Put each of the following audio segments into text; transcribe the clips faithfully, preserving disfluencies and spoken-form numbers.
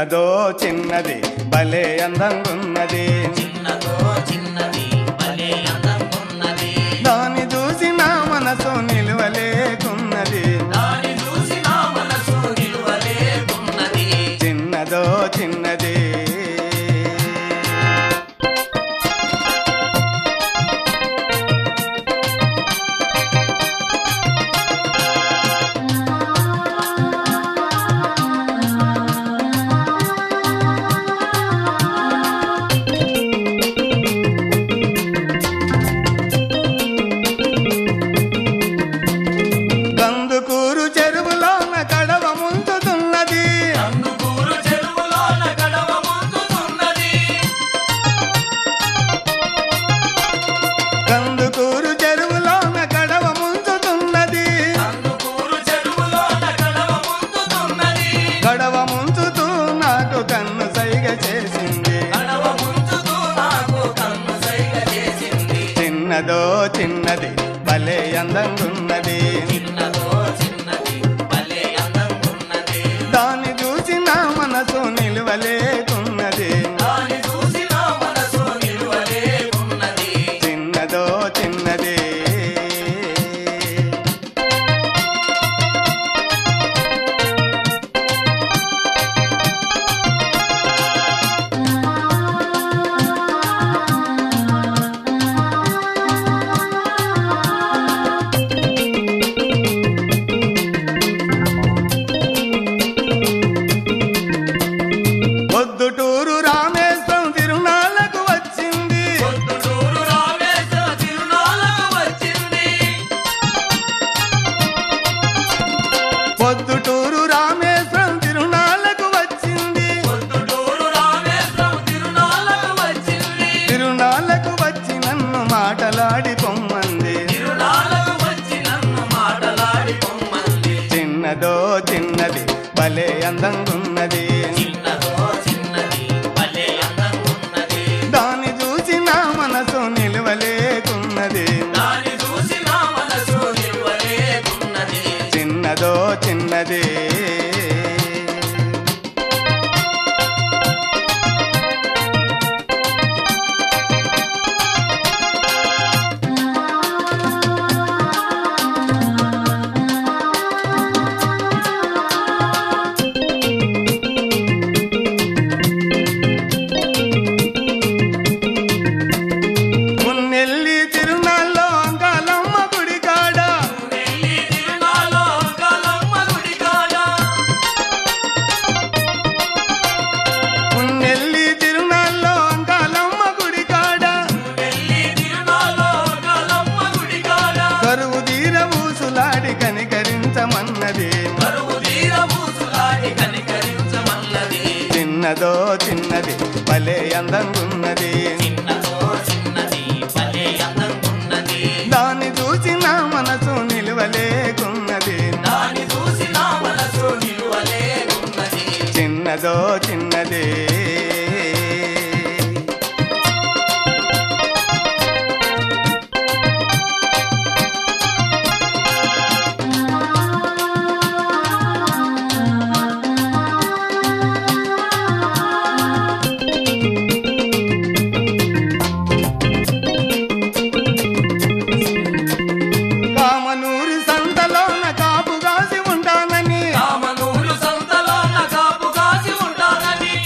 చిన్నదో చిన్నది భలే అందంగున్నది, చిన్నదో చిన్నది భలే అందంగున్నది. దాని చూసి నా మనసు నిలువలేకున్నది, దాని చూసి నా మనసు నిలువలేకున్నది. చిన్నదో చిన్నది. కందుకూరు చెరువులోన కడవ ముంచుతున్నది, కందుకూరు చెరువులోన కడవ ముంచుతున్నది. కందుకూరు చెరువులోన కడవ ముంచుతున్నది, కందుకూరు చెరువులోన కడవ ముంచుతున్నది. కడవ ముంచుతూ నాకు కన్ను సైగ చేసింది, కడవ ముంచుతూ నాకు కన్ను సైగ చేసింది. చిన్నదో చిన్నది భలే అందంగున్నది, చిన్నదో చిన్నది భలే అందంగున్నది. దాన్ని చూసి నా మనసు నిలువలేకున్నది, దాని చూసి నా మనసు నిలువలేకున్నది. చిన్నదో చిన్నది. పొద్దుటూరు రామేశ్వరం తిరునాళ్ళకు వచ్చింది, పొద్దుటూరు రామేశ్వర తిరునాళ్ళకు వచ్చింది. పొద్దుటూరు రామేశ్వరం తిరునాళ్ళకు వచ్చింది, పొద్దుటూరు రామేశ్వరం తిరునాళ్ళకు వచ్చింది. తిరునాళ్ళకు వచ్చి నన్ను మాటలాడి పొమ్మంది, తిరునాళ్ళకు వచ్చి నన్ను మాటలాడి పొమ్మంది. చిన్నదో చిన్నది భలే అందంగున్నది, చిన్నదో చిన్నది భలే అందంగున్నది. దాన్ని చూసి నా మనసు నిలువలేకున్నది, దాని చూసి నా మనసు నిలువలేకున్నది. చిన్నదో చిన్నది. మున్నెల్లి తిరునాళ్ళలో అంకాలమ్మ గుడి కాడ, నెల్లి తిరునాళ్ళలో అంకాలమ్మ గుడి కాడ. మున్నెల్లి తిరునాళ్ళలో అంకాలమ్మ గుడి కాడ, నెల్లి తిరునాళ్ళలో అంకాలమ్మ గుడి కాడ. కరువు తీర ఊసులాడి కనికరించమన్నది, కరువు తీర పూసులాడి కనికరించమన్నది. చిన్నదో చిన్నది భలే అందంగున్నది, చిన్నదో చిన్నది భలే అందంగున్నది. దాన్ని చూసి నా మనసు నిలువలేకున్నది, దాని చూసి నా మనసు నిలువలేకున్నది. చిన్నదో చిన్నది. కామనూరి సంతలోన కాపు కాసి ఉంటానని, కామనూరు సంతలోన కాపు కాసి ఉంటానని.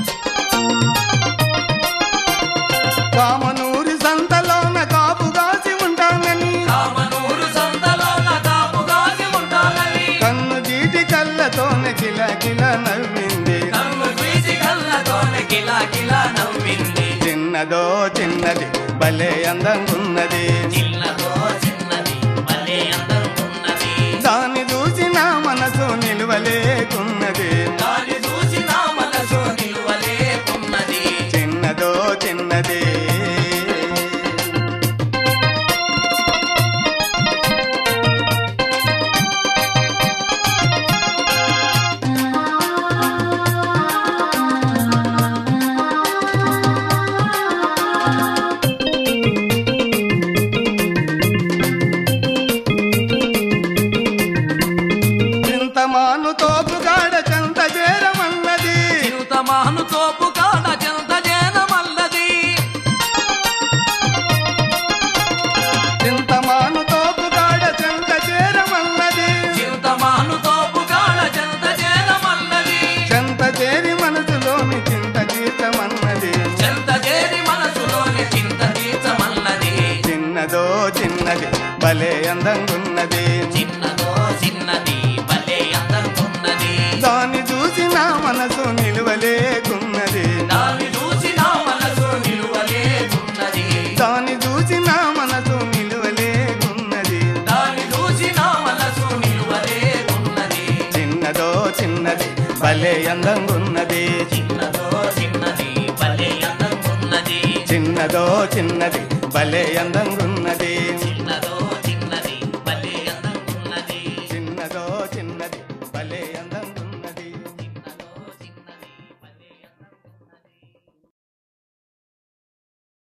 కామనూరి సంతలోన కాపు కాసి ఉంటానని, కామనూరు సంతలోన కాపు కాసి ఉంటానని. కన్ను జీటి కళ్ళతోనే కిల కిల నవ్వింది, కన్ను చూసి కళ్ళతోనే కిలా కిలా నవ్వింది. చిన్నదో చిన్నది భలే అందంగున్నది, చిన్నదో చిన్నది భలే అందంగున్నది. దాన్ని చూసి నా మనసు నిలువలేకున్నది, దాని చూసి నా మనసు నిలువలేకున్నది. చిన్నదో చిన్నది. చిన్నది భలే అందంగున్నది చిన్నదో చిన్నది భలే అందంగున్నది దాన్ని చూసి నా మనసు నిలువలేకున్నది దాన్ని చూసి నా మనసు నిలువలేకున్నది దాన్ని చూసి నా మనసు నిలువలేకున్నది దాన్ని చూసి నా మనసు నిలువలేకున్నది చిన్నదో చిన్నది భలే అందంగున్నది చిన్నదో చిన్నది భలే అందంగున్నది చిన్నదో చిన్నది భలే అందంగున్నది